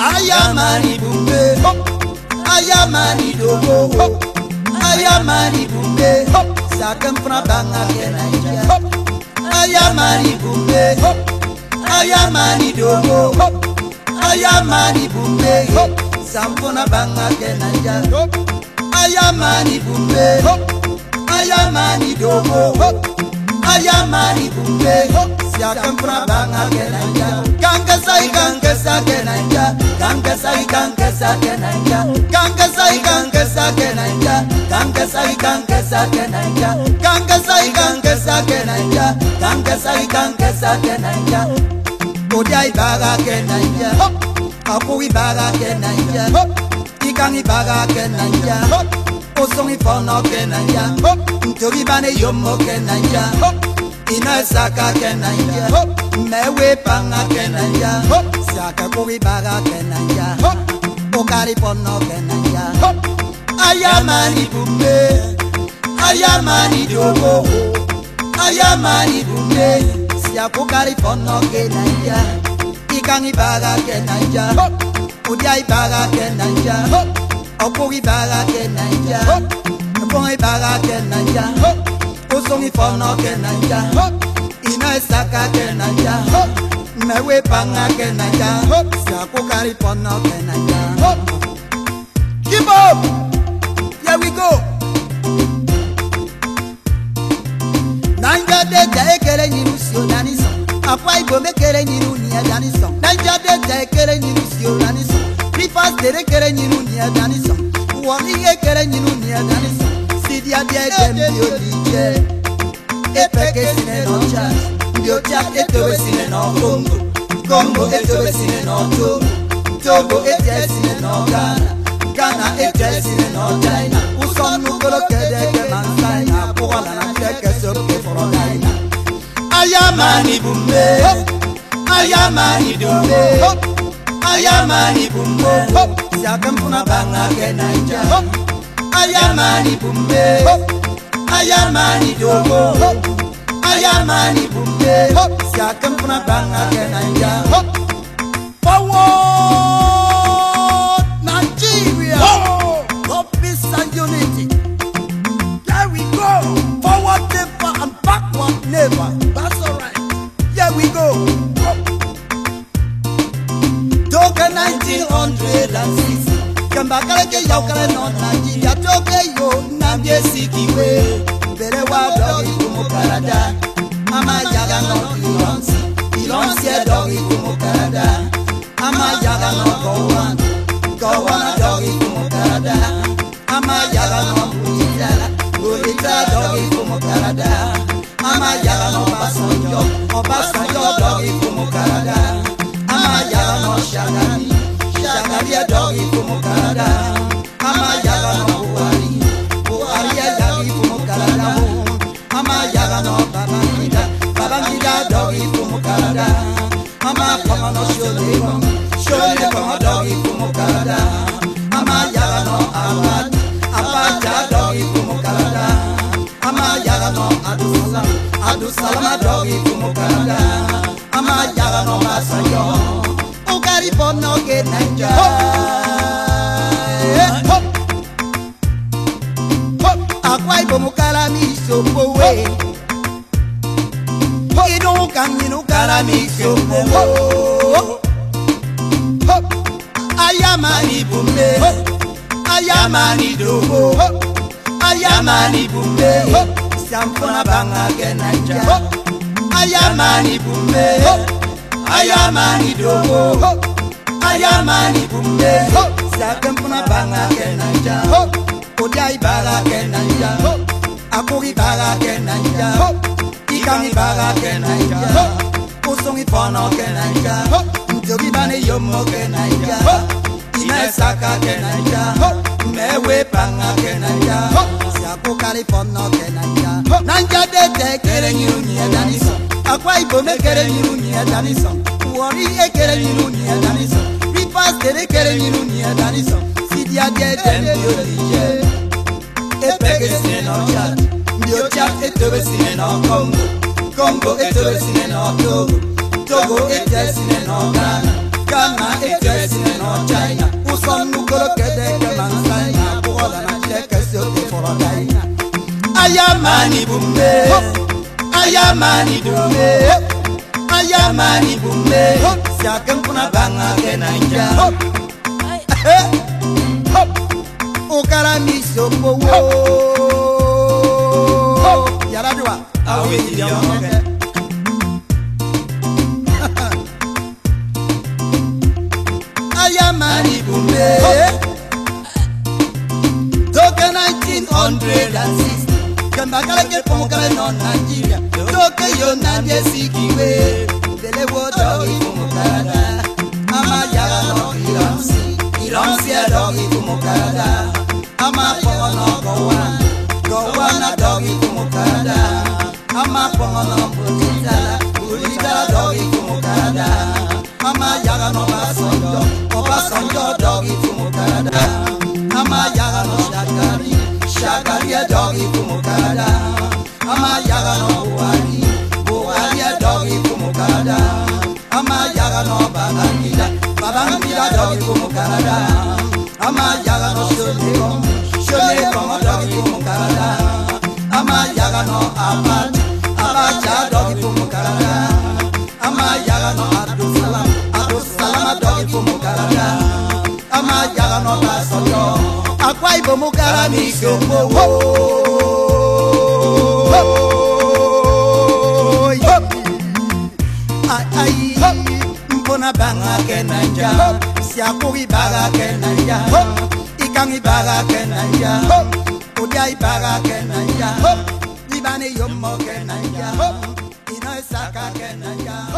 Ayamani bumbe, ayamani dogo, ayamani bumbe, sakam fra banga kenaija. Ayamani bumbe, ayamani dogo, ayamani bumbe, sampona banga kenaija. Ayamani bumbe, ayamani dogo, ayamani bumbe, sakam fra banga kenaija. Kankasai kenaija, kankasai kenaija, kankasai kenaija, kankasai kenaija, kankasai kenaija, kankasai kenaija. Odiai baga kenaija, apui baga kenaija, ikangi baga kenaija, osongi fono kenaija, ntori bane yomo kenaija, ina saka kenaija, mewe panga kenaija, saka kui baga kenaija, okari fono kenaija. Ayamani bumbe, ayamani dogo, ayamani bumbe, siapo kari fono kenaija, ikangi baga kenaija, udiai baga kenaija, opoi baga kenaija, opoi baga kenaija, osongi fono kenaija, ina saka kenaija, mewe panga kenaija, siapo kari fono kenaija. Keep up! Here we go. Nanja de jaekere nyiru sio dani song. Apa ibo mekere nyiru niya dani song. Nanja de jaekere nyiru sio dani song. Rifas dere kere nyiru niya dani song. Wali kere nyiru niya dani song. Sidia de dem DJ. Epeke sine no chat. Dio chat etowe sine no Congo. Congo etowe sine no Togo. Togo etowe sine no Ghana. Ghana etowe no China. Uson nukolo kedeke mansaina. Puwala na teke soke forodaina. Ayamani bumbe, ayamani dumbe, ayamani bumbe, siakam puna banga kenaija. Ayamani bumbe, ayamani dogo, ayamani bumbe, siakam puna banga kenaija. Forward Nigeria, for peace and unity. There we go. Forward never and backward never. That's alright. Here we go. Toka 1906. Kambakale ke yaukale no Nigeria. Toke yo nambye sikiwe. Bere wa dogi kumo Canada. Ama yaga no Ilonsi. Ilonsi e dogi kumo Canada. Ama yaga no Gowan. Gowan dogi kumo Canada. Ama yaga no Bulitala. Bulitala dogi kumo Canada. Ama yaga no Obasanjo. Obasanjo dogi kumo Canada. Ama yaga no Shagari. Shagari dogi kumo Canada. Ama yaga no Buhari. Buhari dogi kumo Canada. Ama yaga no Babangida. Babangida dogi kumo Canada. Ama kama no Sholegon. Sholegon dogi kumo Canada. Ama yaga no Abad. Abad dogi kumo Canada. Ama yaga no Adusalam. Adusalam dogi kumo Canada. Ama yaga no Masayo. Ugari fono kenaija. Akwai bomukala misopowe. Idon kamino kala misopowe. Ayamani bumbe, ayamani dogo, ayamani bumbe, sampona banga kenaija. Ayamani bumbe, ayamani dogo, ayamani bumbe, sampona banga kenaija. Odiai baga kenaija, akuri baga kenaija, ikami baga kenaija, osongi fono kenaija, njogi bane yomo kenaija, ina saka kenaija, mewe panga kenaija, siako kari fono kenaija. Nanja de kere nyiru niya daniso, akwa ibo me kere nyiru niya daniso, wari e kere nyiru niya daniso, rifas kere kere nyiru niya daniso, sidia de dem DJ. Epeke sine no chat, ndio chat etowe sine no Congo, Congo etowe sine no Togo, Togo etowe sine no Ghana, Ghana etowe sine no ayamani bume ayamani bume siakem kuna banga kenanja ukara misopo yaradwa awe diyamoke ayamani bume toke 1960 kambakala ke pomokala no Nigeria toke yo nandie sikiwe dele wodo ikumukada ama yaga no iramsi do ikumukada ama pono gowana do ikumukada ama pono bulitala do ikumukada ama yaga no Obasanjo do ikumukada ama yaga no Shagari dogi kumukada ama yaga no Buhari dogi kumukada ama yaga no Babangida dogi kumukada ama yaga no Shole dogi kumukada ama yaga no Abacha dogi kumukada ama yaga no Abdul Salam dogi kumukada ama yaga no Basanjo Akwa Ibom mukara misomo ai mpona banga kenanja siakuri baga kenanja ikangi baga kenanja odiai baga kenanja ibane yomo kenanja ino saka kenanja